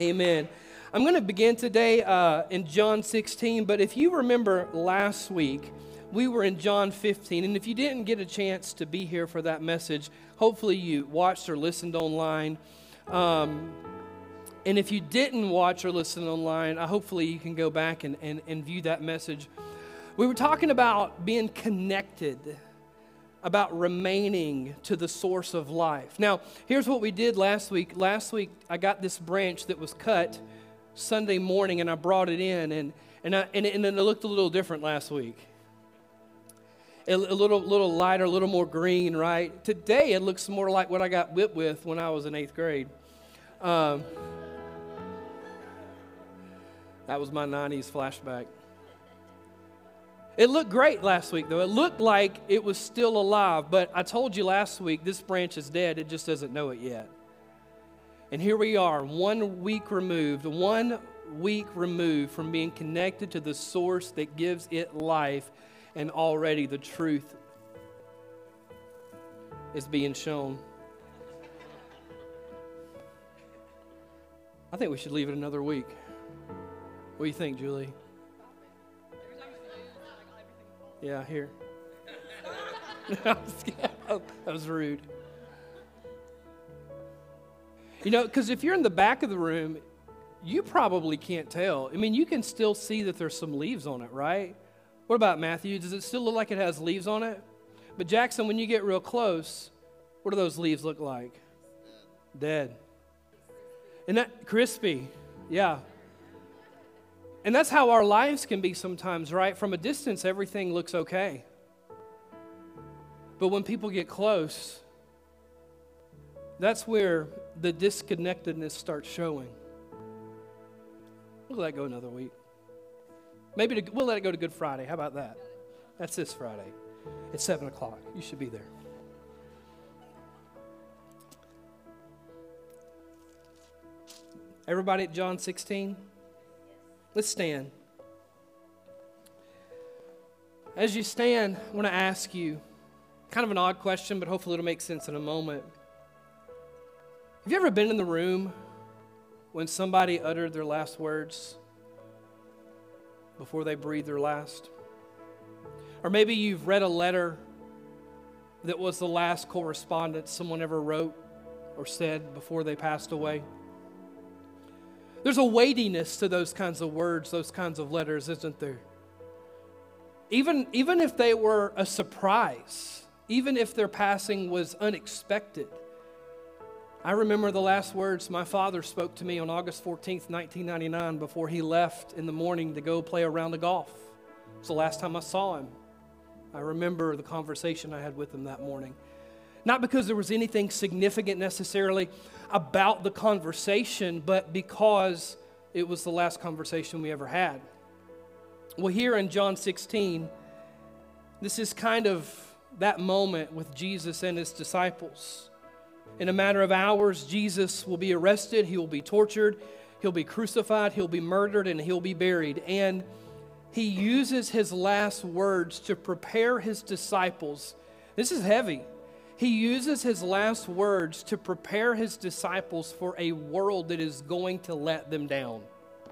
Amen. I'm going to begin today in John 16, but if you remember last week, we were in John 15, and if you didn't get a chance to be here for that message, hopefully you watched or listened online. And if you didn't watch or listen online, hopefully you can go back and view that message. We were talking about being connected, about remaining to the source of life. Now, here's what we did last week. Last week, I got this branch that was cut Sunday morning, and I brought it in, and it looked a little different last week. A little lighter, a little more green, right? Today, it looks more like what I got whipped with when I was in 8th grade. That was my 90s flashback. It looked great last week, though. It looked like it was still alive, but I told you last week, this branch is dead. It just doesn't know it yet. And here we are, 1 week removed from being connected to the source that gives it life, and already the truth is being shown. I think we should leave it another week. What do you think, Julie? Yeah, here. That was rude. You know, because if you're in the back of the room, you probably can't tell. I mean, you can still see that there's some leaves on it, right? What about Matthew? Does it still look like it has leaves on it? But Jackson, when you get real close, what do those leaves look like? Dead. And that crispy, yeah. And that's how our lives can be sometimes, right? From a distance, everything looks okay. But when people get close, that's where the disconnectedness starts showing. We'll let it go another week. Maybe we'll let it go to Good Friday. How about that? That's this Friday. It's 7 o'clock. You should be there. Everybody at John 16? Let's stand. As you stand, I want to ask you, kind of an odd question, but hopefully it'll make sense in a moment. Have you ever been in the room when somebody uttered their last words before they breathed their last? Or maybe you've read a letter that was the last correspondence someone ever wrote or said before they passed away. There's a weightiness to those kinds of words, those kinds of letters, isn't there? Even if they were a surprise, even if their passing was unexpected. I remember the last words my father spoke to me on August 14th, 1999, before he left in the morning to go play a round of golf. It was the last time I saw him. I remember the conversation I had with him that morning. Not because there was anything significant necessarily about the conversation, but because it was the last conversation we ever had. Well, here in John 16, this is kind of that moment with Jesus and his disciples. In a matter of hours, Jesus will be arrested, he will be tortured, he'll be crucified, he'll be murdered, and he'll be buried. And he uses his last words to prepare his disciples. This is heavy. He uses his last words to prepare his disciples for a world that is going to let them down.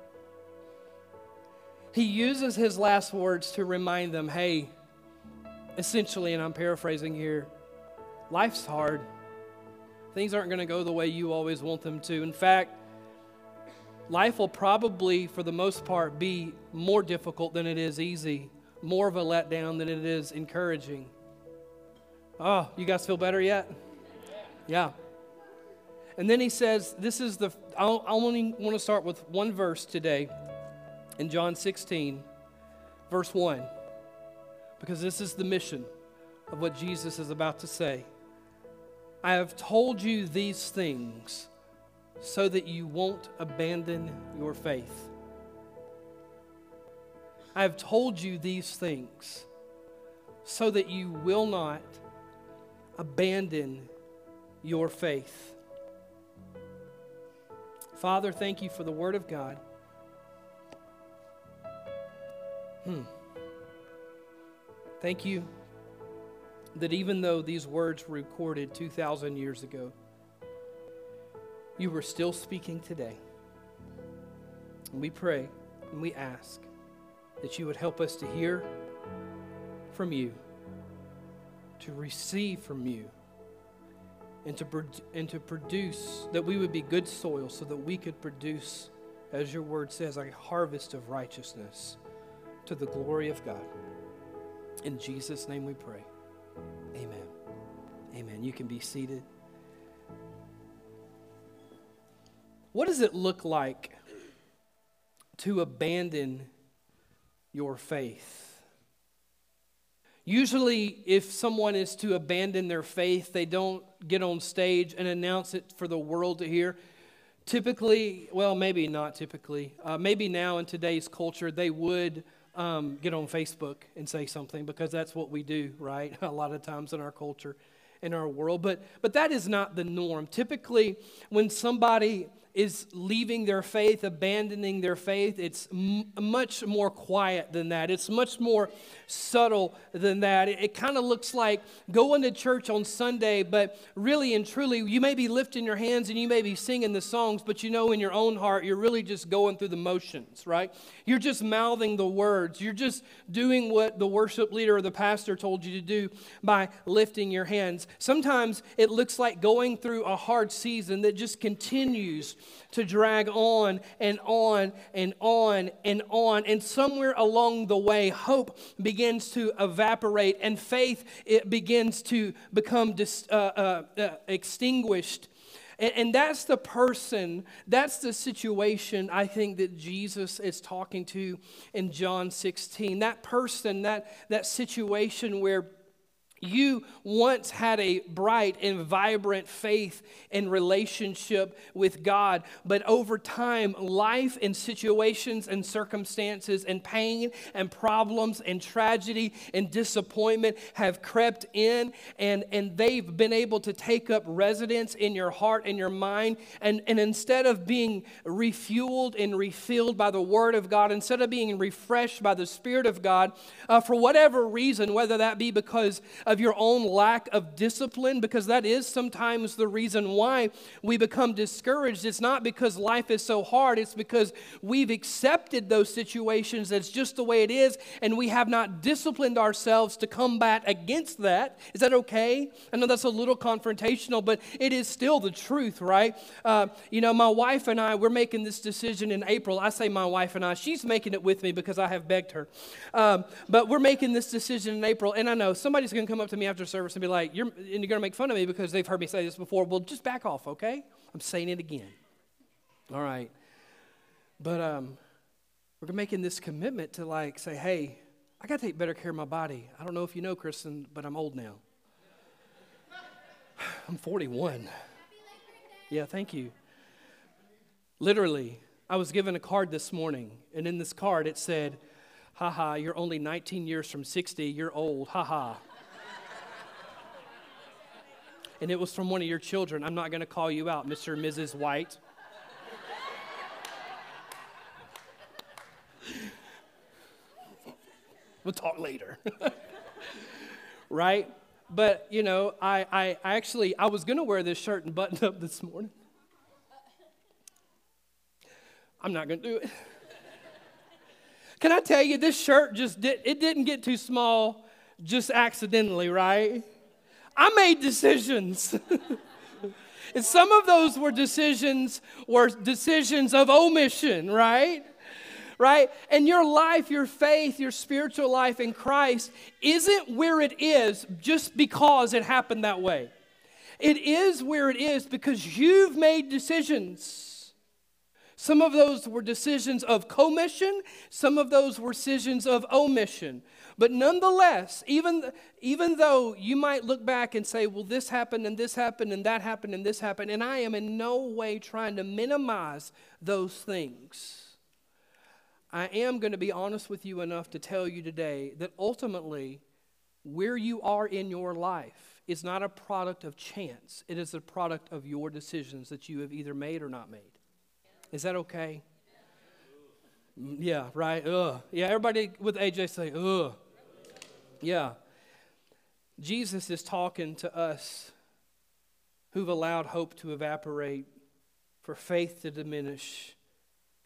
He uses his last words to remind them, hey, essentially, and I'm paraphrasing here, life's hard. Things aren't going to go the way you always want them to. In fact, life will probably, for the most part, be more difficult than it is easy, more of a letdown than it is encouraging. Oh, you guys feel better yet? Yeah. And then he says, I only want to start with one verse today in John 16, verse 1, because this is the mission of what Jesus is about to say. I have told you these things so that you won't abandon your faith. I have told you these things so that you will not abandon your faith. Father, thank you for the Word of God. Thank you that even though these words were recorded 2,000 years ago, you were still speaking today. And we pray and we ask that you would help us to hear from you, to receive from you, and to produce, that we would be good soil so that we could produce, as your word says, a harvest of righteousness to the glory of God. In Jesus' name we pray. Amen. Amen. You can be seated. What does it look like to abandon your faith? Usually, if someone is to abandon their faith, they don't get on stage and announce it for the world to hear. Typically, well, maybe not typically, maybe now in today's culture, they would get on Facebook and say something, because that's what we do, right? A lot of times in our culture, in our world. But that is not the norm. Typically, when somebody is leaving their faith, abandoning their faith, it's much more quiet than that. It's much more subtle than that. It kind of looks like going to church on Sunday, but really and truly, you may be lifting your hands and you may be singing the songs, but you know in your own heart, you're really just going through the motions, right? You're just mouthing the words. You're just doing what the worship leader or the pastor told you to do by lifting your hands. Sometimes it looks like going through a hard season that just continues to drag on and on and on and on. And somewhere along the way, hope begins to evaporate and faith, it begins to become extinguished. And that's the person, that's the situation I think that Jesus is talking to in John 16. That person, that situation where you once had a bright and vibrant faith and relationship with God, but over time, life and situations and circumstances and pain and problems and tragedy and disappointment have crept in, and they've been able to take up residence in your heart and your mind, and instead of being refueled and refilled by the Word of God, instead of being refreshed by the Spirit of God, for whatever reason, whether that be because of your own lack of discipline, because that is sometimes the reason why we become discouraged. It's not because life is so hard, it's because we've accepted those situations as just the way it is, and we have not disciplined ourselves to combat against that. Is that okay? I know that's a little confrontational, but it is still the truth, right? My wife and I, we're making this decision in April. I say my wife and I, she's making it with me because I have begged her. But we're making this decision in April, and I know somebody's going to come up to me after service and be like, you're going to make fun of me because they've heard me say this before. Well, just back off, okay? I'm saying it again. All right. But we're making this commitment to say, hey, I got to take better care of my body. I don't know if you know, Kristen, but I'm old now. I'm 41. Yeah, thank you. Literally, I was given a card this morning, and in this card it said, haha, you're only 19 years from 60, you're old, haha. And it was from one of your children. I'm not going to call you out, Mr. and Mrs. White. We'll talk later. Right? But, I was going to wear this shirt and button up this morning. I'm not going to do it. Can I tell you, this shirt it didn't get too small just accidentally, right? I made decisions. And some of those were decisions of omission, right? Right? And your life, your faith, your spiritual life in Christ isn't where it is just because it happened that way. It is where it is because you've made decisions. Some of those were decisions of commission. Some of those were decisions of omission. But nonetheless, even though you might look back and say, well, this happened and this happened and that happened and this happened, and I am in no way trying to minimize those things, I am going to be honest with you enough to tell you today that ultimately where you are in your life is not a product of chance. It is a product of your decisions that you have either made or not made. Is that okay? Yeah, right? Ugh. Yeah, everybody with AJ say, ugh. Yeah. Jesus is talking to us who've allowed hope to evaporate, for faith to diminish,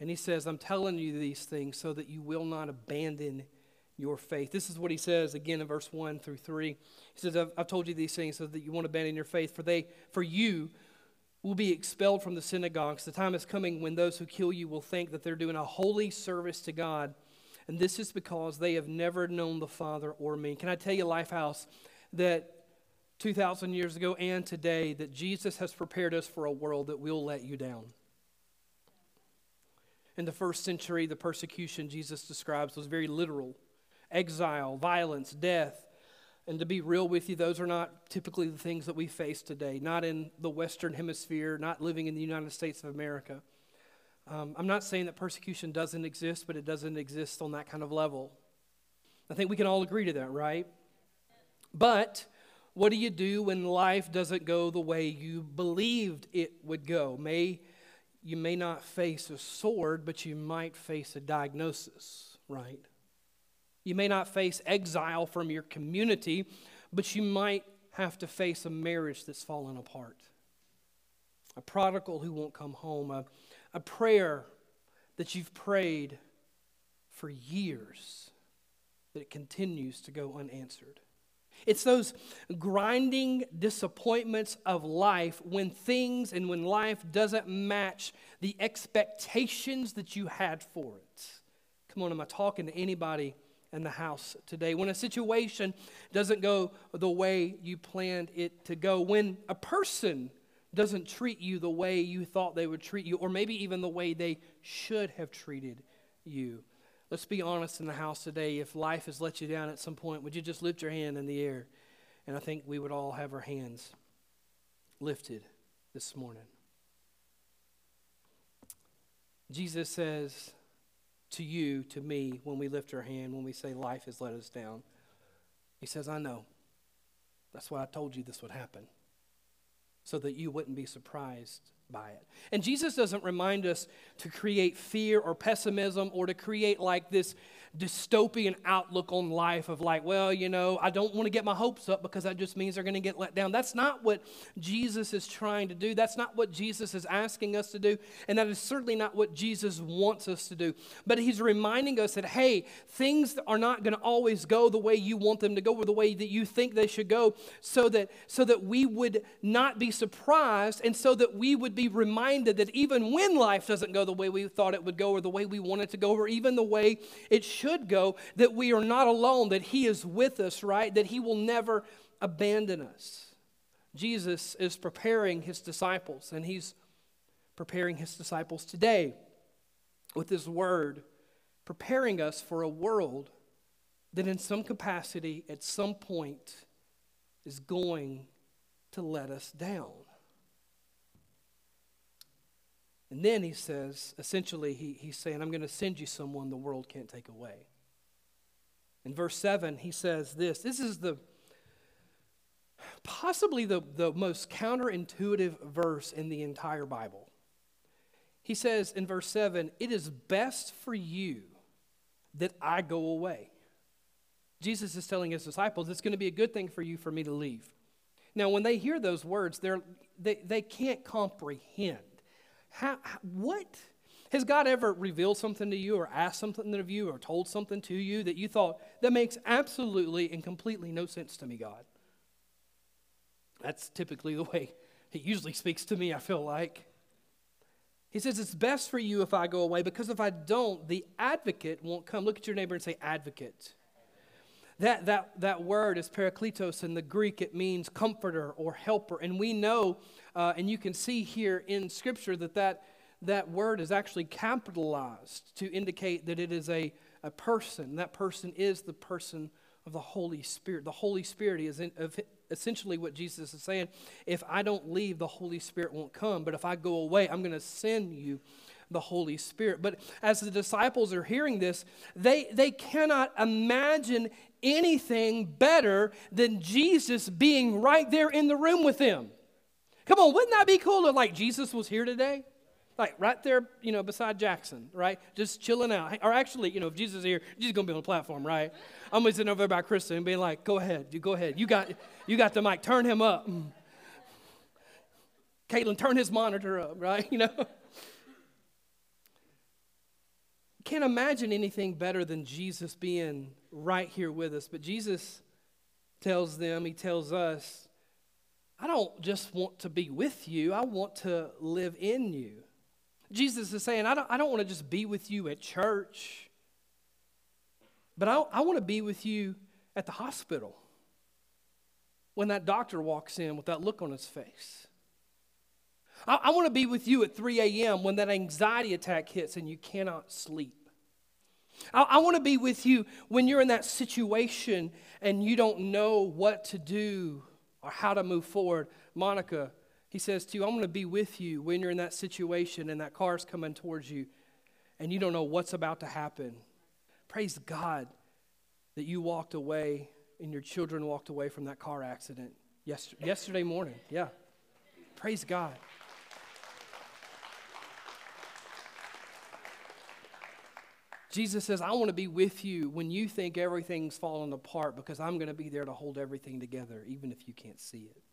And he says, I'm telling you these things so that you will not abandon your faith. This is what he says again in verse 1 through 3. He says, I've told you these things so that you won't abandon your faith, for you will be expelled from the synagogues. The time is coming when those who kill you will think that they're doing a holy service to God, and this is because they have never known the Father or me. Can I tell you, Lifehouse, that 2,000 years ago and today, that Jesus has prepared us for a world that will let you down. In the first century, the persecution Jesus describes was very literal. Exile, violence, death. And to be real with you, those are not typically the things that we face today. Not in the Western Hemisphere, not living in the United States of America. I'm not saying that persecution doesn't exist, but it doesn't exist on that kind of level. I think we can all agree to that, right? But what do you do when life doesn't go the way you believed it would go? You may not face a sword, but you might face a diagnosis, right? You may not face exile from your community, but you might have to face a marriage that's fallen apart. A prodigal who won't come home. A prayer that you've prayed for years, that it continues to go unanswered. It's those grinding disappointments of life when life doesn't match the expectations that you had for it. Come on, am I talking to anybody in the house today? When a situation doesn't go the way you planned it to go, when a person doesn't treat you the way you thought they would treat you, or maybe even the way they should have treated you. Let's be honest in the house today. If life has let you down at some point, would you just lift your hand in the air? And I think we would all have our hands lifted this morning. Jesus says to you, to me, when we lift our hand, when we say life has let us down, he says, I know. That's why I told you this would happen, so that you wouldn't be surprised by it. And Jesus doesn't remind us to create fear or pessimism or to create like this dystopian outlook on life of like, well, I don't want to get my hopes up because that just means they're going to get let down. That's not what Jesus is trying to do. That's not what Jesus is asking us to do. And that is certainly not what Jesus wants us to do. But he's reminding us that, hey, things are not going to always go the way you want them to go or the way that you think they should go, so that we would not be surprised, and so that we would be reminded that even when life doesn't go the way we thought it would go or the way we want it to go or even the way it should go, that we are not alone, that he is with us, right? That he will never abandon us. Jesus is preparing his disciples, and he's preparing his disciples today with his word, preparing us for a world that in some capacity at some point is going to let us down. And then he says, essentially, he's saying, I'm going to send you someone the world can't take away. In verse 7, he says this. This is possibly the most counterintuitive verse in the entire Bible. He says in verse 7, it is best for you that I go away. Jesus is telling his disciples, it's going to be a good thing for you for me to leave. Now, when they hear those words, they can't comprehend. What? Has God ever revealed something to you or asked something of you or told something to you that you thought, that makes absolutely and completely no sense to me, God? That's typically the way he usually speaks to me, I feel like. He says, it's best for you if I go away, because if I don't, the advocate won't come. Look at your neighbor and say, advocate. That word is parakletos. In the Greek, it means comforter or helper. And we know, and you can see here in Scripture that word is actually capitalized to indicate that it is a person. That person is the person of the Holy Spirit. The Holy Spirit is essentially what Jesus is saying. If I don't leave, the Holy Spirit won't come. But if I go away, I'm going to send you the Holy Spirit. But as the disciples are hearing this, they cannot imagine anything better than Jesus being right there in the room with them. Come on, wouldn't that be cool if like Jesus was here today? Like right there, beside Jackson, right? Just chilling out. Or actually, if Jesus is here, Jesus is going to be on the platform, right? I'm going to sit over there by Krista and be like, go ahead. You got the mic. Turn him up. Caitlin, turn his monitor up, right? can't imagine anything better than Jesus being right here with us. But Jesus tells them, he tells us, I don't just want to be with you, I want to live in you. Jesus is saying, I don't want to just be with you at church, but I want to be with you at the hospital when that doctor walks in with that look on his face. I want to be with you at 3 a.m. when that anxiety attack hits and you cannot sleep. I want to be with you when you're in that situation and you don't know what to do or how to move forward. Monica, he says to you, I'm going to be with you when you're in that situation and that car's coming towards you and you don't know what's about to happen. Praise God that you walked away and your children walked away from that car accident yesterday morning. Yeah. Praise God. Jesus says, I want to be with you when you think everything's falling apart because I'm going to be there to hold everything together, even if you can't see it.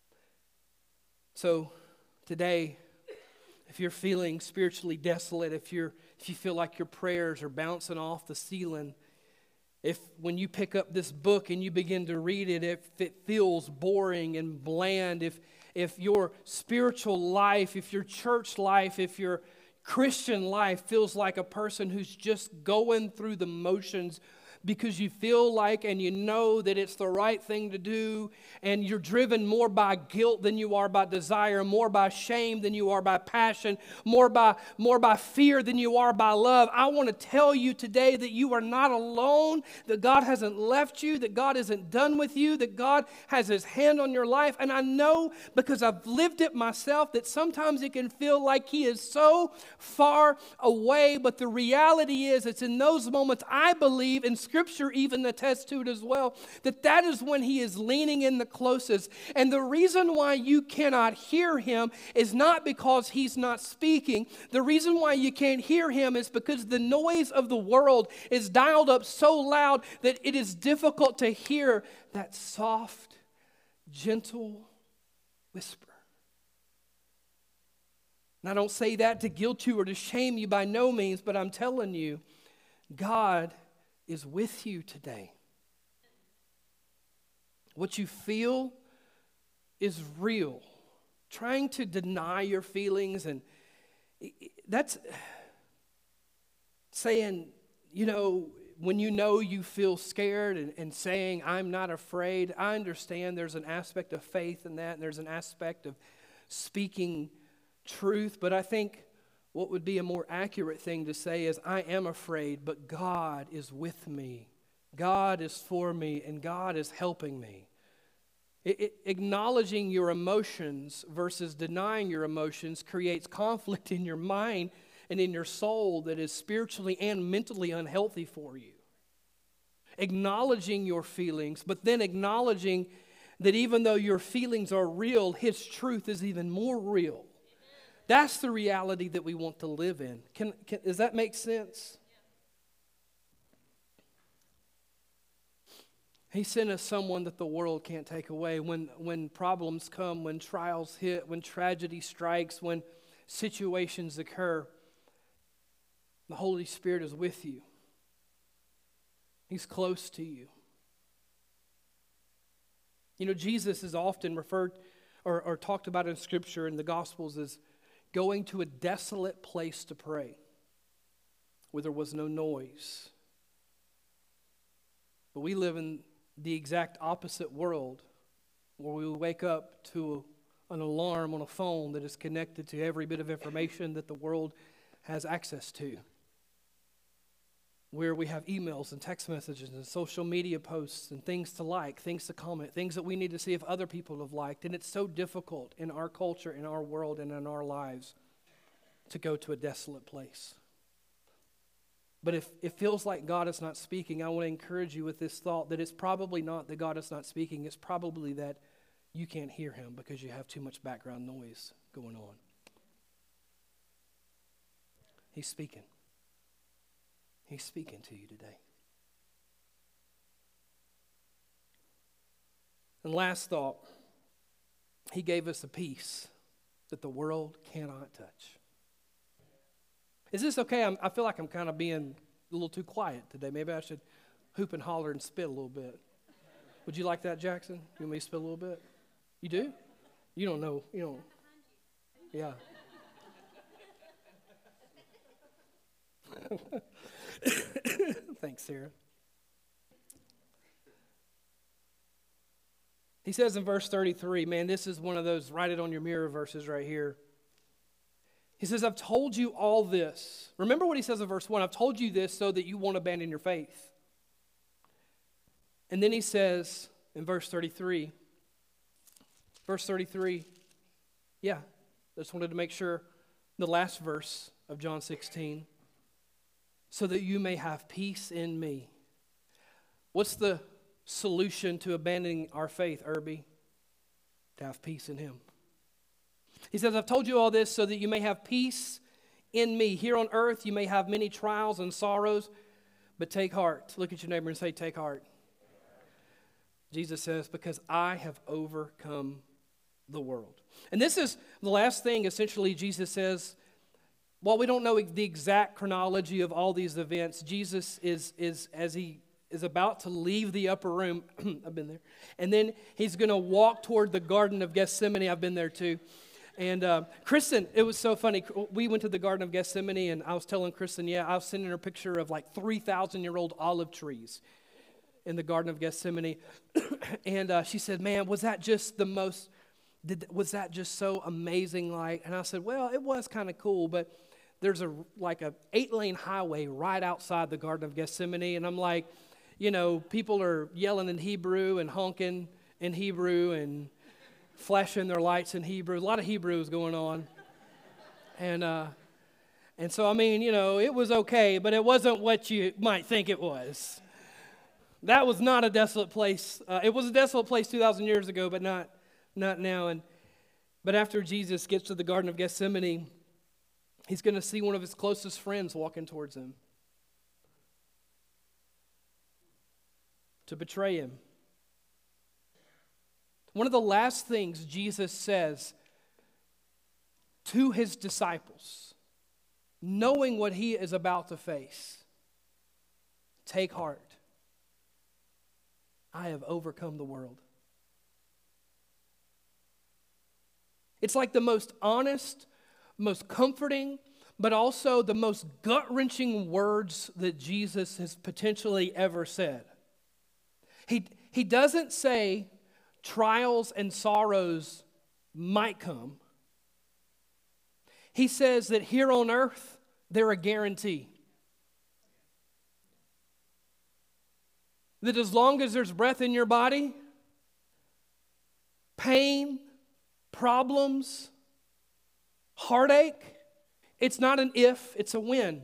So today, if you're feeling spiritually desolate, if you feel like your prayers are bouncing off the ceiling, if when you pick up this book and you begin to read it, if it feels boring and bland, if your spiritual life, if your church life, if your Christian life feels like a person who's just going through the motions because you feel like and you know that it's the right thing to do, and you're driven more by guilt than you are by desire, more by shame than you are by passion, more by fear than you are by love. I want to tell you today that you are not alone, that God hasn't left you, that God isn't done with you, that God has His hand on your life. And I know because I've lived it myself that sometimes it can feel like He is so far away, but the reality is it's in those moments, I believe, in Scripture even attests to it as well, that is when He is leaning in the closest. And the reason why you cannot hear Him is not because He's not speaking. The reason why you can't hear Him is because the noise of the world is dialed up so loud that it is difficult to hear that soft, gentle whisper. And I don't say that to guilt you or to shame you by no means, but I'm telling you, God is with you today. What you feel is real. Trying to deny your feelings, and that's saying, when you feel scared and saying, I'm not afraid. I understand there's an aspect of faith in that, and there's an aspect of speaking truth, but I think what would be a more accurate thing to say is, I am afraid, but God is with me. God is for me, and God is helping me. Acknowledging your emotions versus denying your emotions creates conflict in your mind and in your soul that is spiritually and mentally unhealthy for you. Acknowledging your feelings, but then acknowledging that even though your feelings are real, His truth is even more real. That's the reality that we want to live in. Does that make sense? He sent us someone that the world can't take away. When problems come, when trials hit, when tragedy strikes, when situations occur, the Holy Spirit is with you. He's close to you. Jesus is often referred or talked about in Scripture in the Gospels as going to a desolate place to pray where there was no noise. But we live in the exact opposite world where we wake up to an alarm on a phone that is connected to every bit of information that the world has access to. Where we have emails and text messages and social media posts and things to like, things to comment, things that we need to see if other people have liked. And it's so difficult in our culture, in our world, and in our lives to go to a desolate place. But if it feels like God is not speaking, I want to encourage you with this thought that it's probably not that God is not speaking. It's probably that you can't hear Him because you have too much background noise going on. He's speaking. He's speaking to you today. And last thought, He gave us a peace that the world cannot touch. Is this okay? I feel like I'm kind of being a little too quiet today. Maybe I should hoop and holler and spit a little bit. Would you like that, Jackson? You want me to spit a little bit? You do? You don't know. You don't. Yeah. Thanks, Sarah. He says in verse 33, man, this is one of those write it on your mirror verses right here. He says, I've told you all this. Remember what he says in verse 1, I've told you this so that you won't abandon your faith. And then he says in verse 33, yeah, I just wanted to make sure, the last verse of John 16, so that you may have peace in me. What's the solution to abandoning our faith, Irby? To have peace in him. He says, I've told you all this so that you may have peace in me. Here on earth you may have many trials and sorrows, but take heart. Look at your neighbor and say, take heart. Jesus says, because I have overcome the world. And this is the last thing, essentially, Jesus says. While we don't know the exact chronology of all these events, Jesus is as he is about to leave the upper room, I've been there, and then he's going to walk toward the Garden of Gethsemane. I've been there too. And Kristen, it was so funny. We went to the Garden of Gethsemane, and I was telling Kristen, I was sending her a picture of like 3,000-year-old olive trees in the Garden of Gethsemane. And she said, man, was that just was that just so amazing? And I said, well, it was kind of cool, but there's a 8-lane highway right outside the Garden of Gethsemane. And I'm like, people are yelling in Hebrew and honking in Hebrew and flashing their lights in Hebrew. A lot of Hebrew is going on. And so, it was okay, but it wasn't what you might think it was. That was not a desolate place. It was a desolate place 2,000 years ago, but not now. But after Jesus gets to the Garden of Gethsemane, he's going to see one of his closest friends walking towards him to betray him. One of the last things Jesus says to his disciples, knowing what he is about to face, take heart. I have overcome the world. It's like the most honest, most comforting, but also the most gut-wrenching words that Jesus has potentially ever said. He doesn't say trials and sorrows might come. He says that here on earth, they're a guarantee. That as long as there's breath in your body, pain, problems, heartache, it's not an if, it's a when.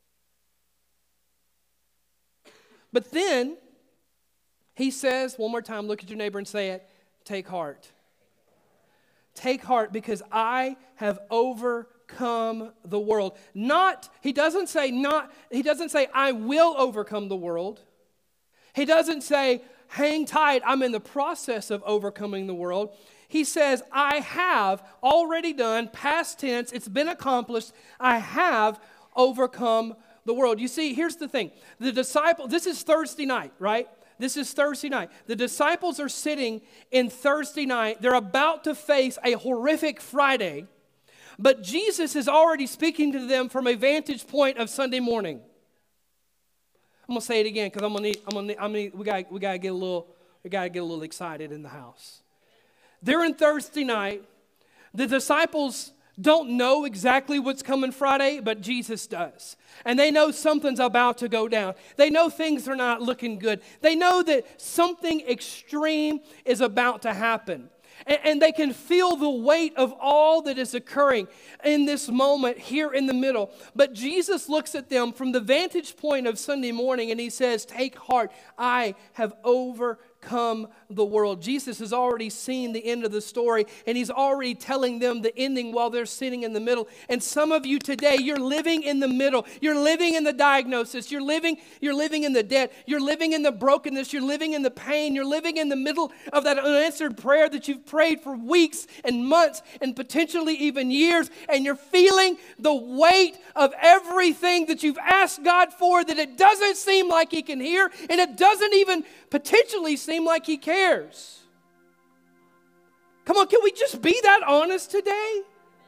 But then, he says, one more time, look at your neighbor and say it, take heart. Take heart because I have overcome the world. He doesn't say I will overcome the world. He doesn't say, hang tight, I'm in the process of overcoming the world. He says, I have already done, past tense, it's been accomplished, I have overcome the world. You see, here's the thing. This is Thursday night, right? This is Thursday night. The disciples are sitting in Thursday night. They're about to face a horrific Friday, but Jesus is already speaking to them from a vantage point of Sunday morning. I'm gonna say it again because we gotta get a little excited in the house. They're in Thursday night. The disciples don't know exactly what's coming Friday, but Jesus does. And they know something's about to go down. They know things are not looking good. They know that something extreme is about to happen. And they can feel the weight of all that is occurring in this moment here in the middle. But Jesus looks at them from the vantage point of Sunday morning and he says, take heart, I have overcome overcome the world. Jesus has already seen the end of the story, and he's already telling them the ending while they're sitting in the middle. And some of you today, you're living in the middle. You're living in the diagnosis. You're living in the debt. You're living in the brokenness. You're living in the pain. You're living in the middle of that unanswered prayer that you've prayed for weeks and months and potentially even years, and you're feeling the weight of everything that you've asked God for, that it doesn't seem like he can hear, and it doesn't even potentially seem like he cares. Come on, can we just be that honest today?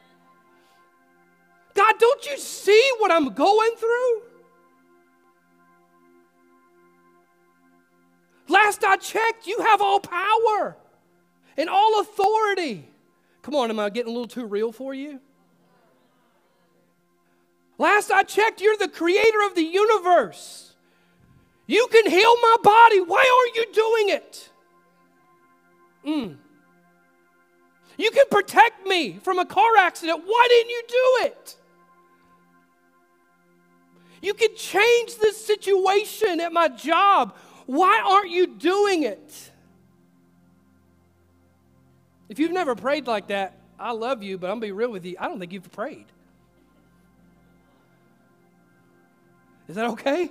God, don't you see what I'm going through? Last I checked, you have all power and all authority. Come on, am I getting a little too real for you? Last I checked, you're the creator of the universe. You can heal my body. Why aren't you doing it? You can protect me from a car accident. Why didn't you do it? You can change this situation at my job. Why aren't you doing it? If you've never prayed like that, I love you, but I'm going to be real with you. I don't think you've prayed. Is that okay?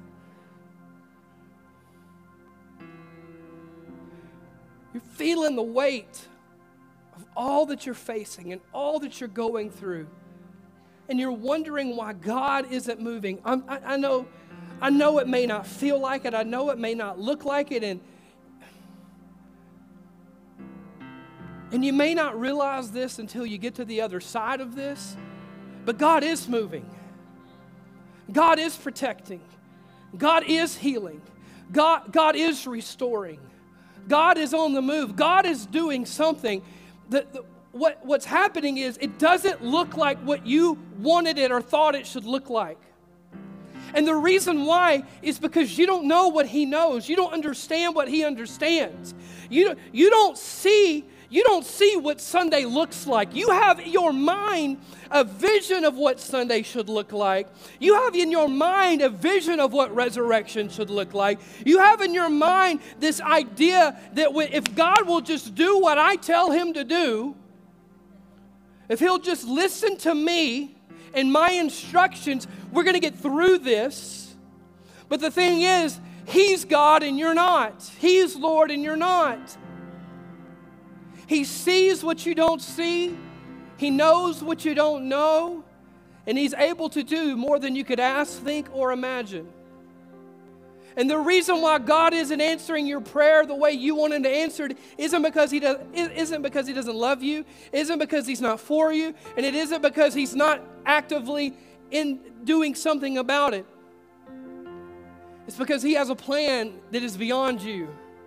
You're feeling the weight of all that you're facing and all that you're going through. And you're wondering why God isn't moving. I know it may not feel like it. I know it may not look like it. And you may not realize this until you get to the other side of this. But God is moving. God is protecting. God is healing. God is restoring. God is on the move. God is doing something. What's happening is it doesn't look like what you wanted it or thought it should look like. And the reason why is because you don't know what he knows. You don't understand what he understands. You don't see what Sunday looks like. You have in your mind a vision of what Sunday should look like. You have in your mind a vision of what resurrection should look like. You have in your mind this idea that if God will just do what I tell him to do, if he'll just listen to me and my instructions, we're going to get through this. But the thing is, he's God and you're not. He's Lord and you're not. He sees what you don't see. He knows what you don't know. And he's able to do more than you could ask, think, or imagine. And the reason why God isn't answering your prayer the way you want him to answer it isn't because he doesn't love you, isn't because he's not for you, and it isn't because he's not actively in doing something about it. It's because he has a plan that is beyond you.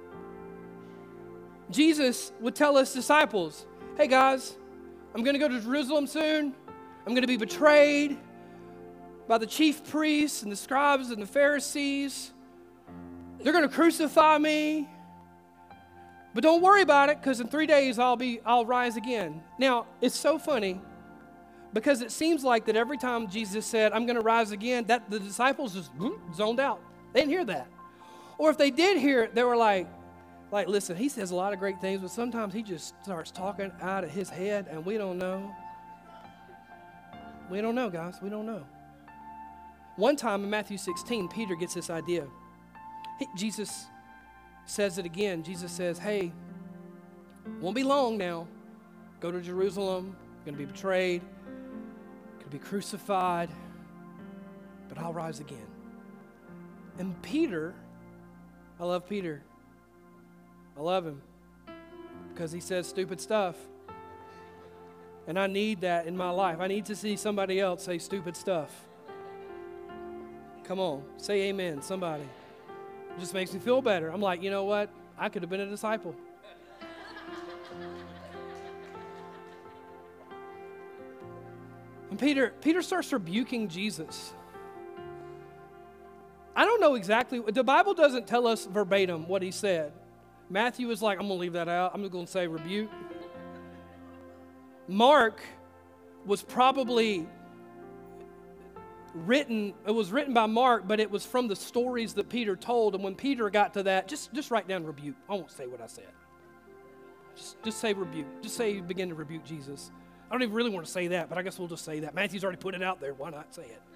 Jesus would tell his disciples, hey guys, I'm going to go to Jerusalem soon. I'm going to be betrayed by the chief priests and the scribes and the Pharisees. They're going to crucify me. But don't worry about it, because in 3 days I'll rise again. Now, it's so funny because it seems like that every time Jesus said, I'm going to rise again, that the disciples just zoned out. They didn't hear that. Or if they did hear it, they were like, listen, he says a lot of great things, but sometimes he just starts talking out of his head, and we don't know. We don't know, guys. We don't know. One time in Matthew 16, Peter gets this idea. Jesus says it again. Jesus says, hey, won't be long now. Go to Jerusalem. You're going to be betrayed. Going to be crucified. But I'll rise again. And Peter, I love Peter. I love him because he says stupid stuff. And I need that in my life. I need to see somebody else say stupid stuff. Come on, say amen, somebody. It just makes me feel better. I'm like, you know what? I could have been a disciple. And Peter starts rebuking Jesus. I don't know exactly. The Bible doesn't tell us verbatim what he said. Matthew is like, I'm going to leave that out. I'm just going to say rebuke. Mark was probably it was written by Mark, but it was from the stories that Peter told. And when Peter got to that, just write down rebuke. I won't say what I said. Just say rebuke. Just say you begin to rebuke Jesus. I don't even really want to say that, but I guess we'll just say that. Matthew's already put it out there. Why not say it?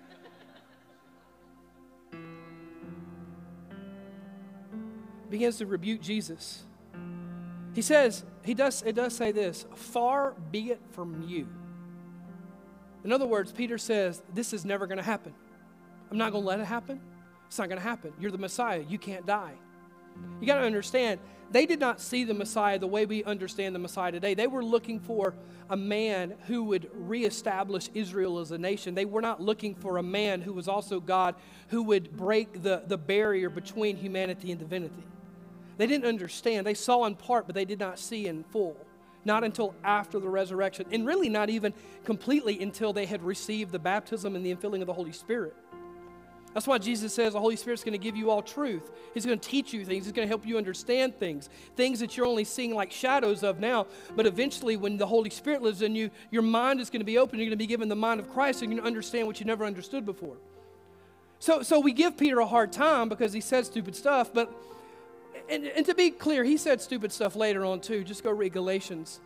Begins to rebuke Jesus. He says, it does say this, far be it from you. In other words, Peter says, this is never going to happen. I'm not going to let it happen. It's not going to happen. You're the Messiah. You can't die. You got to understand, they did not see the Messiah the way we understand the Messiah today. They were looking for a man who would reestablish Israel as a nation. They were not looking for a man who was also God, who would break the barrier between humanity and divinity. They didn't understand. They saw in part, but they did not see in full. Not until after the resurrection, and really not even completely until they had received the baptism and the infilling of the Holy Spirit. That's why Jesus says the Holy Spirit's going to give you all truth. He's going to teach you things. He's going to help you understand things that you're only seeing like shadows of now. But eventually, when the Holy Spirit lives in you, your mind is going to be open. You're going to be given the mind of Christ, and you're going to understand what you never understood before. So we give Peter a hard time because he said stupid stuff, but and to be clear, he said stupid stuff later on too. Just go read Galatians.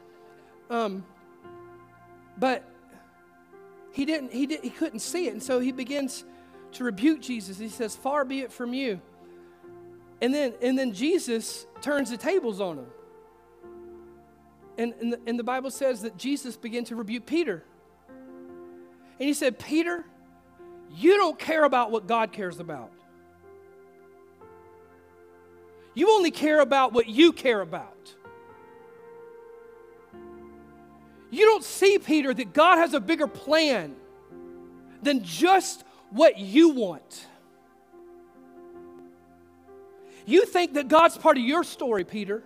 But he couldn't see it, and so he begins to rebuke Jesus. He says, "Far be it from you." And then Jesus turns the tables on him. And the Bible says that Jesus began to rebuke Peter. And he said, "Peter, you don't care about what God cares about. You only care about what you care about. You don't see, Peter, that God has a bigger plan than just what you want. You think that God's part of your story, Peter.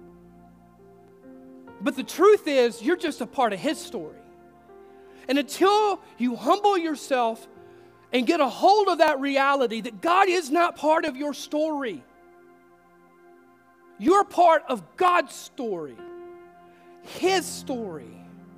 But the truth is, you're just a part of His story. And until you humble yourself and get a hold of that reality that God is not part of your story, you're part of God's story, His story.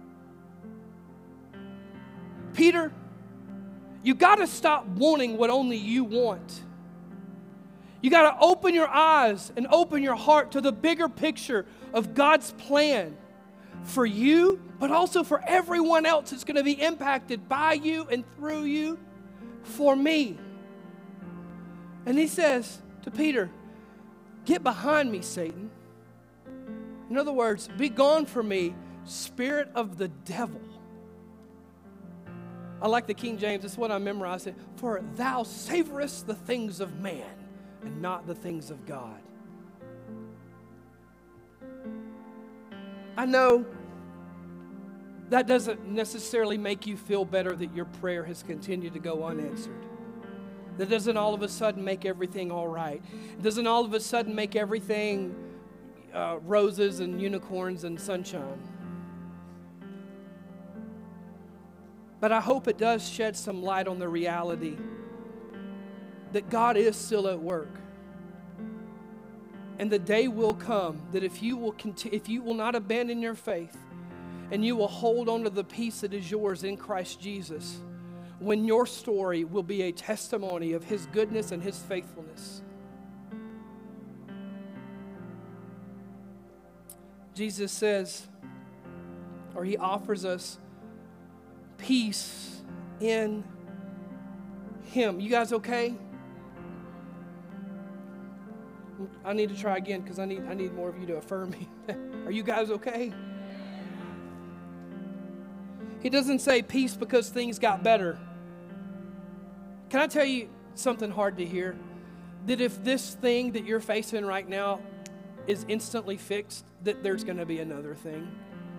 Peter, you got to stop wanting what only you want. You got to open your eyes and open your heart to the bigger picture of God's plan for you, but also for everyone else that's going to be impacted by you and through you, for me. And he says to Peter, "Get behind me, Satan." In other words, be gone from me, spirit of the devil. I like the King James. It's what I memorized. For thou savorest the things of man and not the things of God. I know that doesn't necessarily make you feel better that your prayer has continued to go unanswered. That doesn't all of a sudden make everything all right. It doesn't all of a sudden make everything roses and unicorns and sunshine. But I hope it does shed some light on the reality that God is still at work. And the day will come that if you will not abandon your faith and you will hold on to the peace that is yours in Christ Jesus, when your story will be a testimony of His goodness and His faithfulness. Jesus says, or He offers us peace in Him. You guys okay? I need to try again because I need more of you to affirm me. Are you guys okay? He doesn't say peace because things got better. Can I tell you something hard to hear? That if this thing that you're facing right now is instantly fixed, that there's going to be another thing.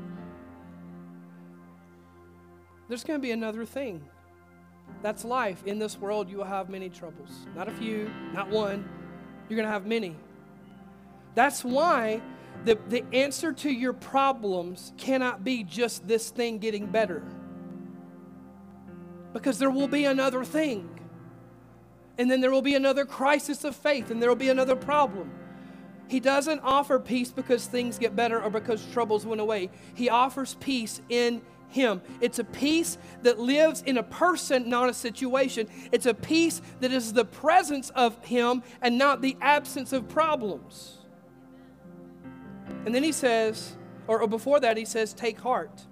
There's going to be another thing. That's life. In this world, you will have many troubles. Not a few, not one. You're going to have many. That's why the answer to your problems cannot be just this thing getting better. Because there will be another thing. And then there will be another crisis of faith, and there will be another problem. He doesn't offer peace because things get better or because troubles went away. He offers peace in Him. It's a peace that lives in a person, not a situation. It's a peace that is the presence of Him and not the absence of problems. And then he says, or before that, he says, take heart.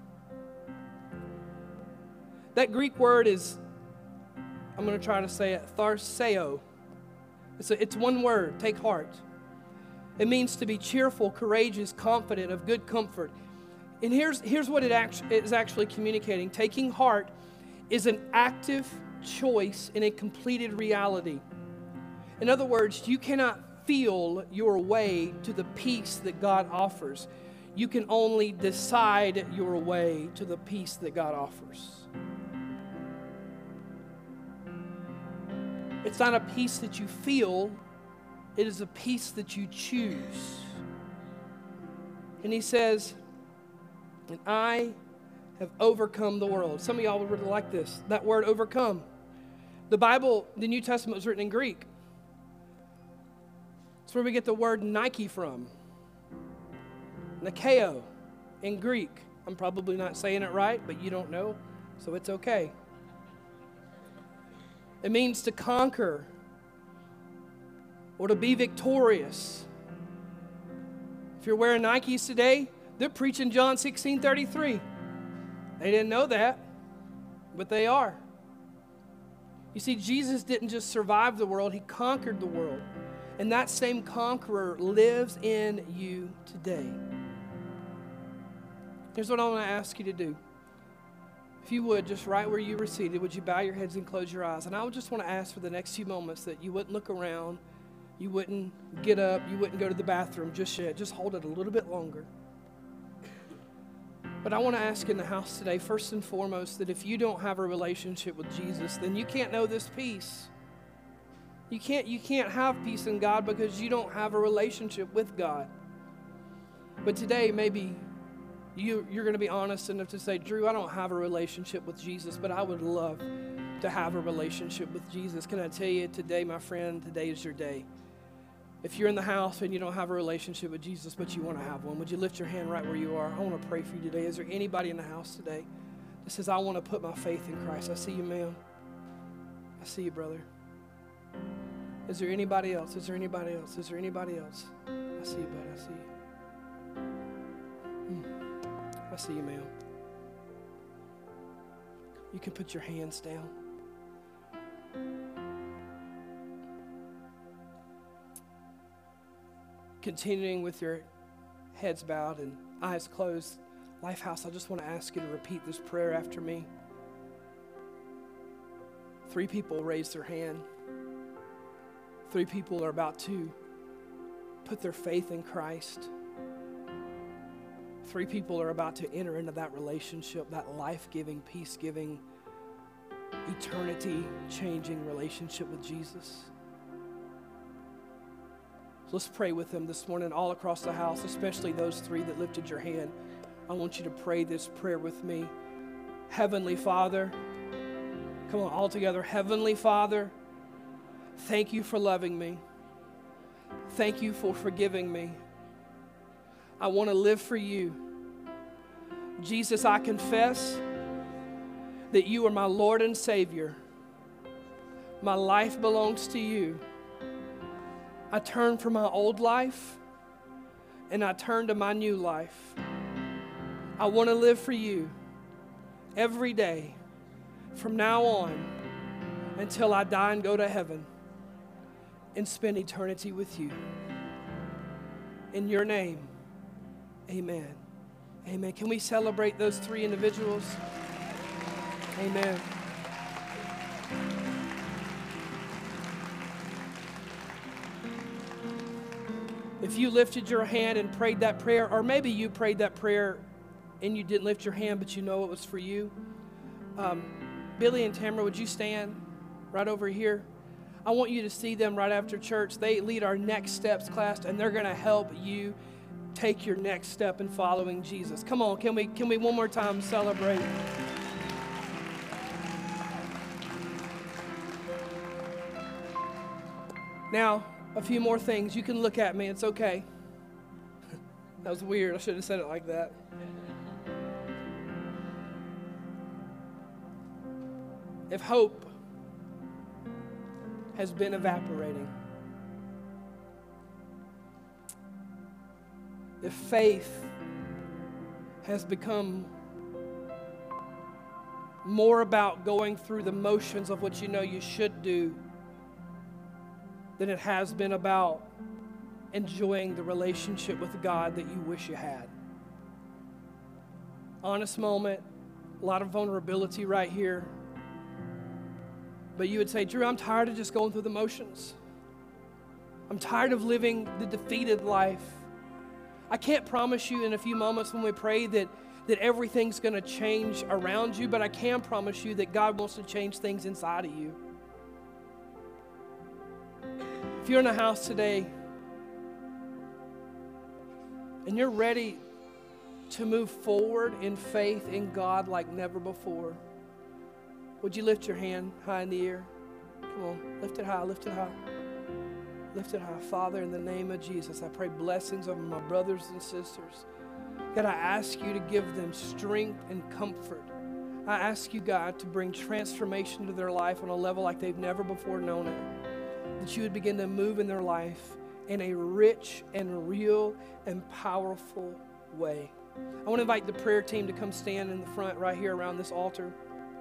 That Greek word is, I'm going to try to say it, tharseo. It's one word, take heart. It means to be cheerful, courageous, confident, of good comfort. And here's what it is actually communicating. Taking heart is an active choice in a completed reality. In other words, you cannot feel your way to the peace that God offers. You can only decide your way to the peace that God offers. It's not a peace that you feel, it is a peace that you choose. And he says, and I have overcome the world. Some of y'all would really like this. That word overcome. The Bible, the New Testament was written in Greek. That's where we get the word Nike from. Nikeo in Greek. I'm probably not saying it right, but you don't know, so it's okay. It means to conquer or to be victorious. If you're wearing Nikes today, they're preaching John 16:33. They didn't know that, but they are. You see, Jesus didn't just survive the world, He conquered the world. And that same conqueror lives in you today. Here's what I want to ask you to do. If you would, just right where you were seated, would you bow your heads and close your eyes? And I would just want to ask for the next few moments that you wouldn't look around, you wouldn't get up, you wouldn't go to the bathroom just yet. Just hold it a little bit longer. But I want to ask in the house today, first and foremost, that if you don't have a relationship with Jesus, then you can't know this peace. You can't have peace in God because you don't have a relationship with God. But today, maybe you're going to be honest enough to say, Drew, I don't have a relationship with Jesus, but I would love to have a relationship with Jesus. Can I tell you today, my friend, today is your day. If you're in the house and you don't have a relationship with Jesus, but you want to have one, would you lift your hand right where you are? I want to pray for you today. Is there anybody in the house today that says, I want to put my faith in Christ? I see you, ma'am. I see you, brother. Is there anybody else? Is there anybody else? Is there anybody else? I see you, bud. I see you. I see you, ma'am. You can put your hands down. Continuing with your heads bowed and eyes closed, Lifehouse, I just want to ask you to repeat this prayer after me. 3 people raised their hand. 3 people are about to put their faith in Christ. 3 people are about to enter into that relationship, that life-giving, peace-giving, eternity-changing relationship with Jesus. So let's pray with them this morning all across the house, especially those 3 that lifted your hand. I want you to pray this prayer with me. Heavenly Father, come on, all together. Heavenly Father, thank you for loving me. Thank you for forgiving me. I want to live for you. Jesus, I confess that you are my Lord and Savior. My life belongs to you. I turn from my old life and I turn to my new life. I want to live for you every day from now on until I die and go to heaven and spend eternity with you. In your name, amen. Amen. Can we celebrate those 3 individuals? Amen. If you lifted your hand and prayed that prayer, or maybe you prayed that prayer and you didn't lift your hand, but you know it was for you, Billy and Tamara, would you stand right over here? I want you to see them right after church. They lead our Next Steps class, and they're going to help you take your next step in following Jesus. Come on, can we one more time celebrate? Now, a few more things. You can look at me. It's okay. That was weird. I should have said it like that. if hope has been evaporating, if faith has become more about going through the motions of what you know you should do than it has been about enjoying the relationship with God that you wish you had. Honest moment, a lot of vulnerability right here. But you would say, Drew, I'm tired of just going through the motions. I'm tired of living the defeated life. I can't promise you in a few moments when we pray that everything's going to change around you, but I can promise you that God wants to change things inside of you. If you're in a house today and you're ready to move forward in faith in God like never before, would you lift your hand high in the air? Come on, lift it high, lift it high. Lift it high. Father, in the name of Jesus, I pray blessings over my brothers and sisters. God, I ask you to give them strength and comfort. I ask you, God, to bring transformation to their life on a level like they've never before known it. That you would begin to move in their life in a rich and real and powerful way. I want to invite the prayer team to come stand in the front right here around this altar.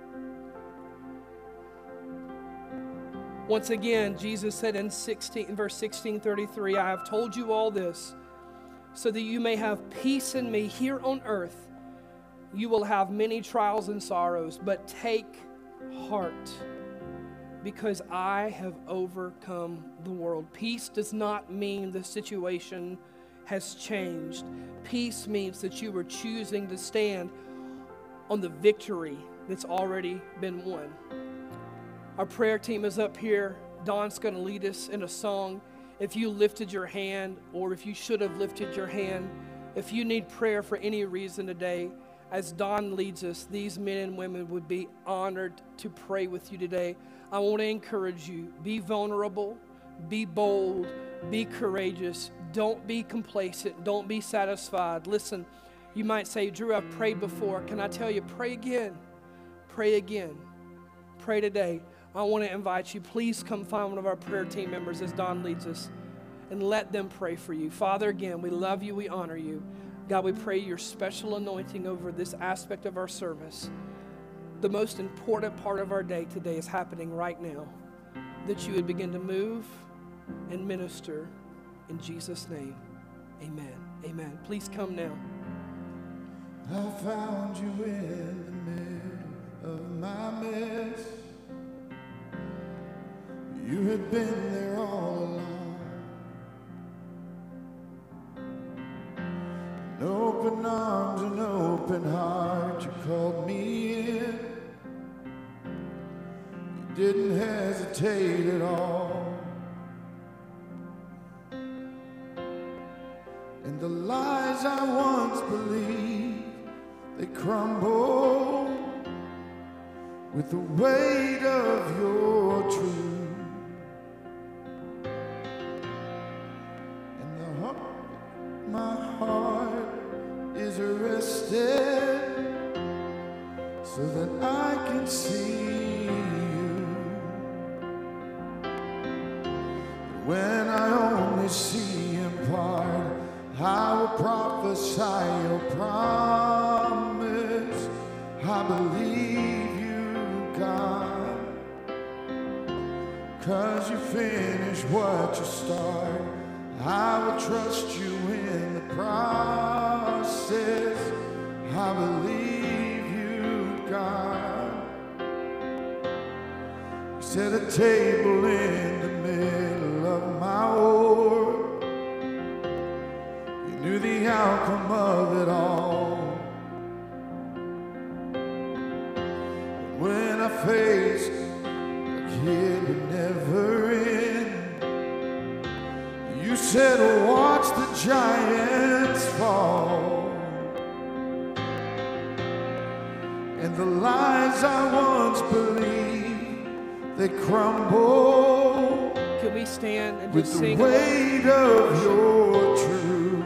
Once again, Jesus said in verse 16:33, I have told you all this so that you may have peace in me here on earth. You will have many trials and sorrows, but take heart because I have overcome the world. Peace does not mean the situation has changed. Peace means that you are choosing to stand on the victory that's already been won. Our prayer team is up here. Don's going to lead us in a song. If you lifted your hand, or if you should have lifted your hand, if you need prayer for any reason today, as Don leads us, these men and women would be honored to pray with you today. I want to encourage you, be vulnerable, be bold, be courageous. Don't be complacent. Don't be satisfied. Listen, you might say, Drew, I've prayed before. Can I tell you, pray again. Pray again. Pray today. I want to invite you, please come find one of our prayer team members as Don leads us and let them pray for you. Father, again, we love you, we honor you. God, we pray your special anointing over this aspect of our service. The most important part of our day today is happening right now, that you would begin to move and minister in Jesus' name. Amen. Amen. Please come now. I found you in the middle of my mess. You had been there all along. An open arms and open heart, you called me in. You didn't hesitate at all. And the lies I once believed, they crumble with the weight of your truth. My heart is arrested so that I can see you. When I only see in part, I will prophesy your promise. I believe you, God, 'cause you finish what you start. I will trust you in the process. I believe you, God. You set a table in the middle of my war. You knew the outcome of it all. When I faced a kid would never end, you said, watch the giants fall. And the lies I once believed, they crumble. Can we stand and with just the sing? Weight of your truth.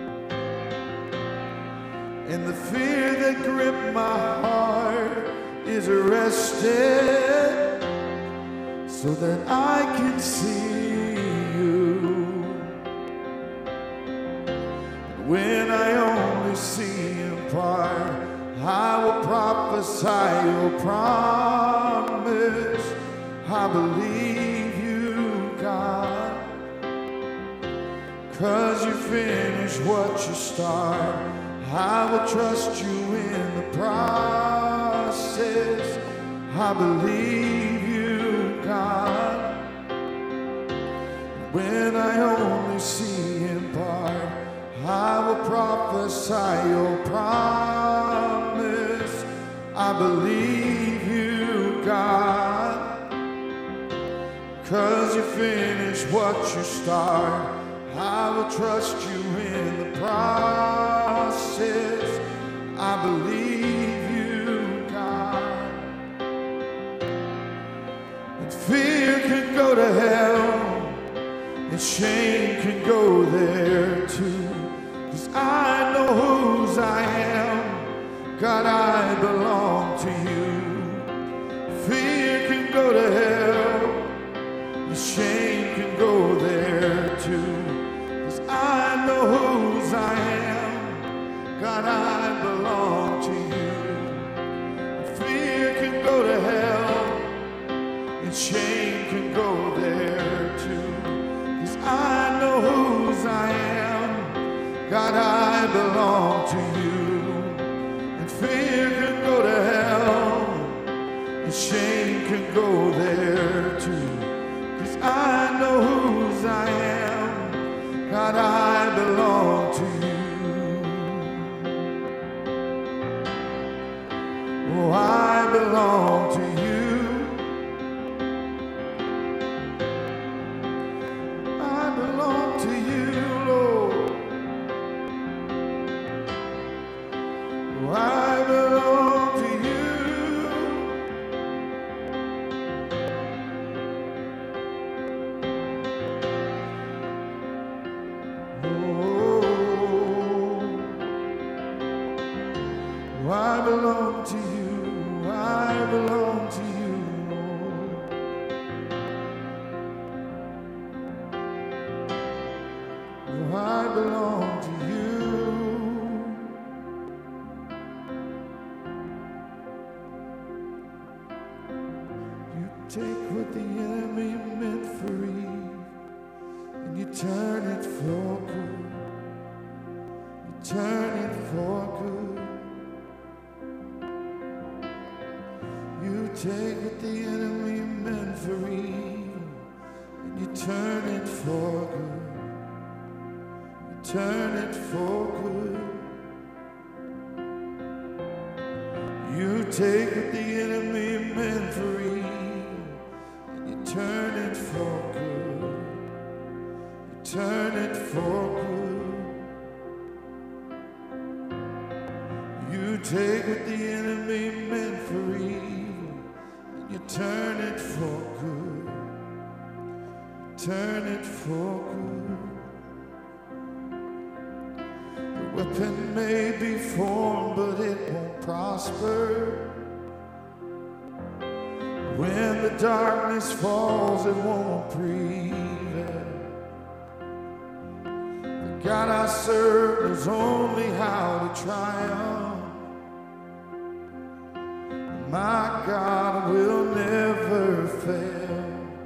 And the fear that gripped my heart is arrested so that I can see you. When I only see in part, I will prophesy your promise. I believe you, God, 'cause you finish what you start. I will trust you in the process. I believe you, God. When I only see in part, I will prophesy your promise. I believe you, God, 'cause you finish what you start. I will trust you in the process. I believe you, God. And fear can go to hell, and shame can go there too. 'Cause I know whose I am. God, I belong to you. Fear can go to hell, and shame can go there too. 'Cause I know whose I am. God, I belong to you. Fear can go to hell, and shame can go there too. 'Cause I know whose I am. God, I belong to you. And fear can go to hell, and shame can go there too. 'Cause I know whose I am. God, I belong to you. Oh, I belong to you. I belong to you, Lord. Oh, I belong to you. Oh, I belong to you. I belong to you, Lord. Oh, I belong to you. You take what the enemy meant for evil, and you turn it for good. You turn it for good. You take what the enemy meant for evil, and you turn it for good. You turn it for good. You take what the enemy meant for evil, and you turn it for good. You turn it for good. You take what the enemy meant for evil, you turn it for good. Turn it for good. The weapon may be formed, but it won't prosper. When the darkness falls, it won't prevail. The God I serve knows only how to triumph. My God will never fail.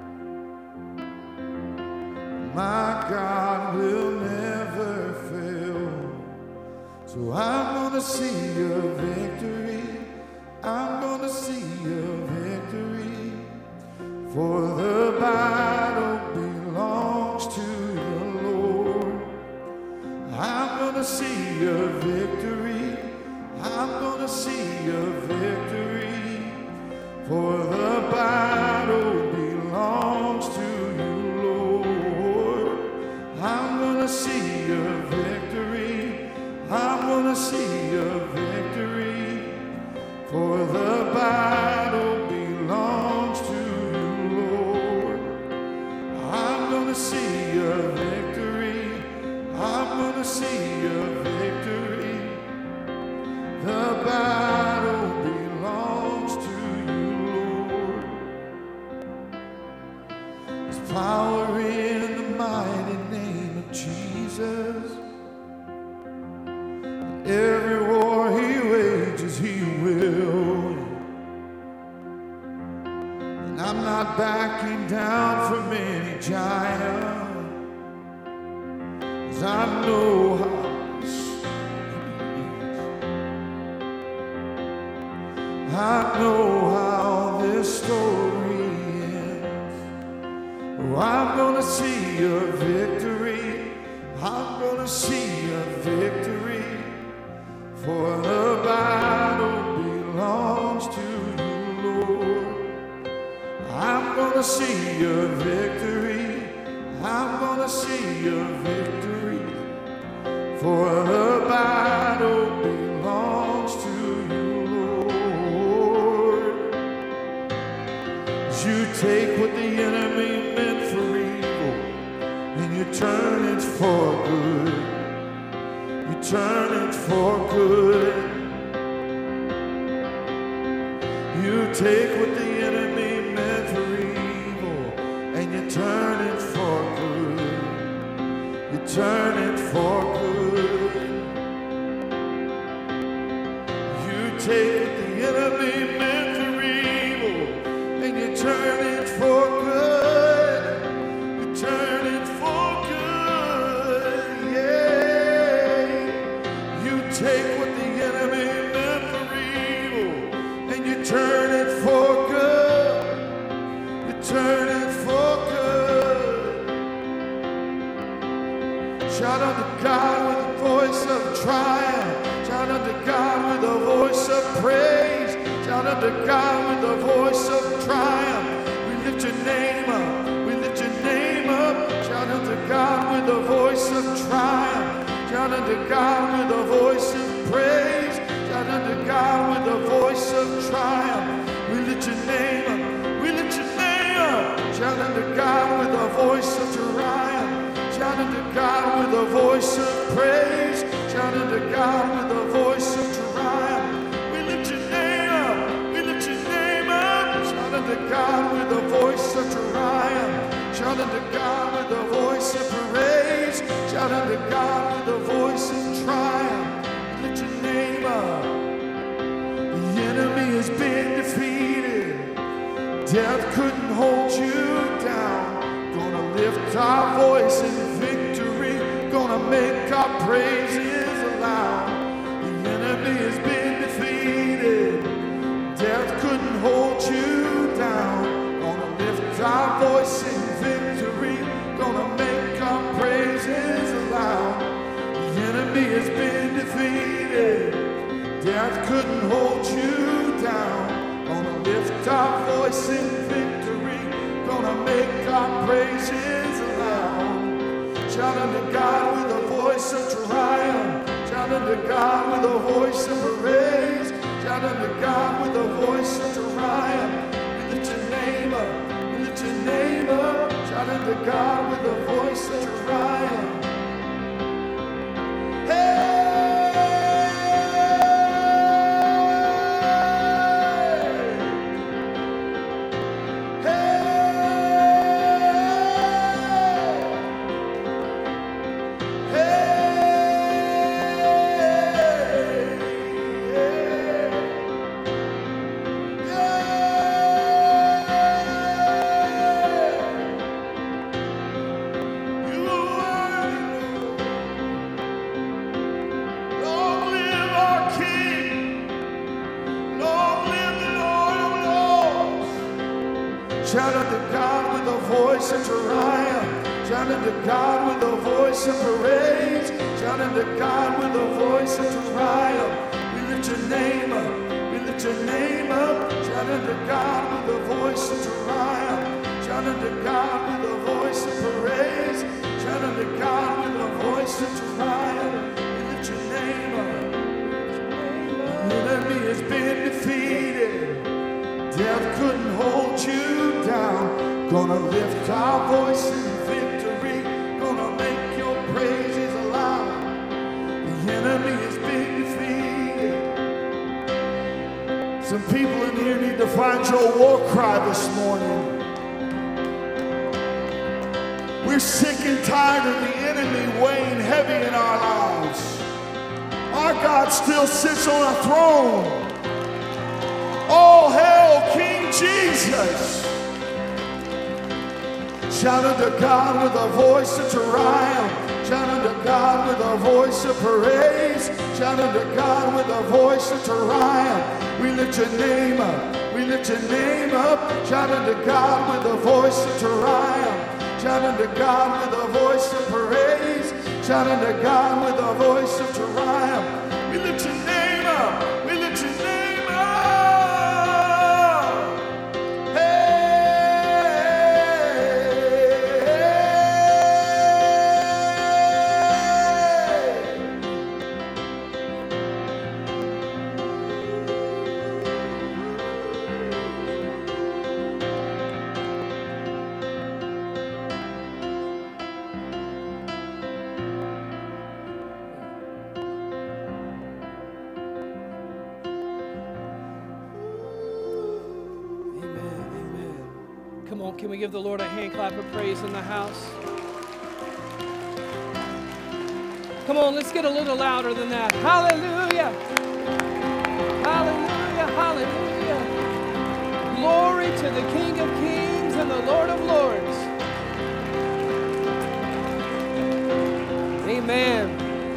My God will never fail. So I'm gonna see a victory. I'm gonna see a victory. For the battle belongs to the Lord. I'm gonna see a victory. I'm gonna see a victory. For the battle belongs to you, Lord. I'm gonna see a victory. I'm gonna see a victory. For the battle belongs to you, Lord. I'm gonna see a victory. I'm gonna see a victory. The battle belongs to power in the mighty name of Jesus. Every war he wages, he will win. And I'm not backing down from any giant, 'cause I know how this ends. I know how this story ends. Oh, I'm gonna see a victory. I'm gonna see a victory. For the battle belongs to you, Lord. I'm gonna see a victory. I'm gonna see a victory. For the battle belongs to you, Lord. As you take what the enemy meant for evil and you turn it for good. You turn it for good. You take what the enemy meant for evil and you turn it for good. You turn it for good. You take what the enemy meant for evil and you turn it for good. You turn it for good. Yeah. You take what the enemy meant for evil and you turn it for good. You turn it for good. Shout unto God with a voice of triumph. Shout unto God with a voice of praise. Shout unto God with a voice of triumph. We lift your name up. We lift your name up. Shout unto God with a voice of triumph. Shout unto God with a voice of praise. Shout unto God with a voice of triumph. We lift your name up. We lift your name up. Shout unto God with a voice of triumph. Shout unto God with a voice of praise. Shout unto God with a voice of triumph. We lift your name up. We lift your name up. Shout unto God with a voice of triumph. Shout unto God with a voice of praise. Shout unto God with a voice of triumph. We lift your name up. The enemy has been defeated. Death couldn't hold you down. Gonna lift our voice in victory. Gonna make our praises loud. The enemy has been defeated. Death couldn't hold you down. Gonna lift our voice in victory. Gonna make our praises loud. The enemy has been defeated. Death couldn't hold you down. Gonna lift our voice in victory. Gonna make our praises loud. Shout unto God with a voice of triumph. Shout unto God with a voice of praise. Shout unto God with a voice of triumph. We lift your name up. We lift your name up. Shout unto God with a voice of triumph. Hey! Shout unto God with a voice of triumph. Shout unto God with a voice of praise. Shout unto God with a voice of triumph. We lift your name up. We lift your name up. Shout unto God with a voice of triumph. Shout unto God with a voice of praise. Shout unto God with a voice of triumph. We lift your name up. The enemy has been defeated. Death couldn't hold you down. Gonna lift our voice in victory. Gonna make your praises loud. The enemy has been defeated. Some people in here need to find your war cry this morning. We're sick and tired of the enemy weighing heavy in our lives. Our God still sits on a throne. All hail King Jesus. Shout unto God with a voice of triumph. Shout unto God with a voice of praise. Shout unto God with a voice of triumph. We lift your name up. We lift your name up. Shout unto God with a voice of triumph. Shout unto God with a voice of praise. Shout unto God with a voice of triumph. We lift your name up. We lift your name up. Can we give the Lord a hand clap of praise in the house? Come on, let's get a little louder than that. Hallelujah! Hallelujah! Hallelujah! Glory to the King of Kings and the Lord of Lords. Amen.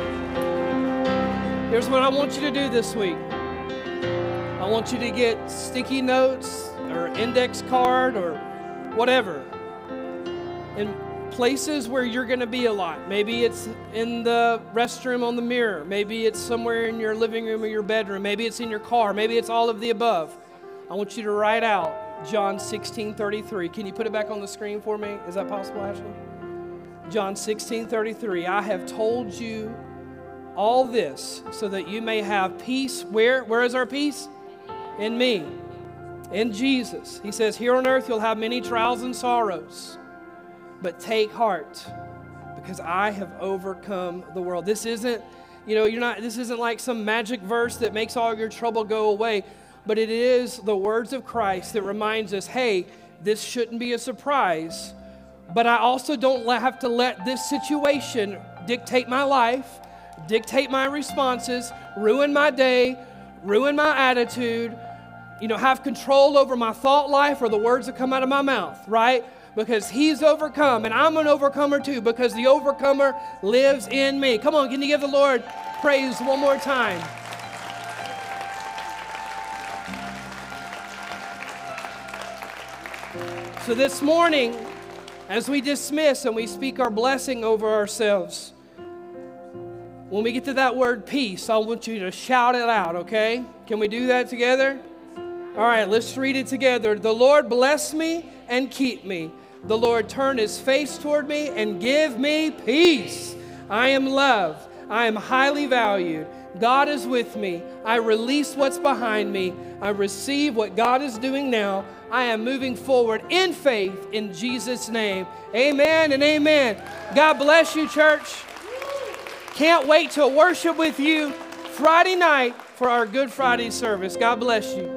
Here's what I want you to do this week. I want you to get sticky notes or index card or whatever, in places where you're going to be a lot. Maybe it's in the restroom on the mirror. Maybe it's somewhere in your living room or your bedroom. Maybe it's in your car. Maybe it's all of the above. I want you to write out John 16:33. Can you put it back on the screen for me? Is that possible, Ashley? John 16:33. I have told you all this so that you may have peace. Where is our peace? In me. In Jesus. He says, here on earth you'll have many trials and sorrows, but take heart because I have overcome the world. This isn't, this isn't like some magic verse that makes all your trouble go away, but it is the words of Christ that reminds us, hey, this shouldn't be a surprise, but I also don't have to let this situation dictate my life, dictate my responses, ruin my day, ruin my attitude, have control over my thought life or the words that come out of my mouth, right? Because he's overcome, and I'm an overcomer too, because the overcomer lives in me. Come on, can you give the Lord praise one more time? So this morning, as we dismiss and we speak our blessing over ourselves, when we get to that word peace, I want you to shout it out, okay? Can we do that together? All right, let's read it together. The Lord bless me and keep me. The Lord turn his face toward me and give me peace. I am loved. I am highly valued. God is with me. I release what's behind me. I receive what God is doing now. I am moving forward in faith in Jesus' name. Amen and amen. God bless you, church. Can't wait to worship with you Friday night for our Good Friday service. God bless you.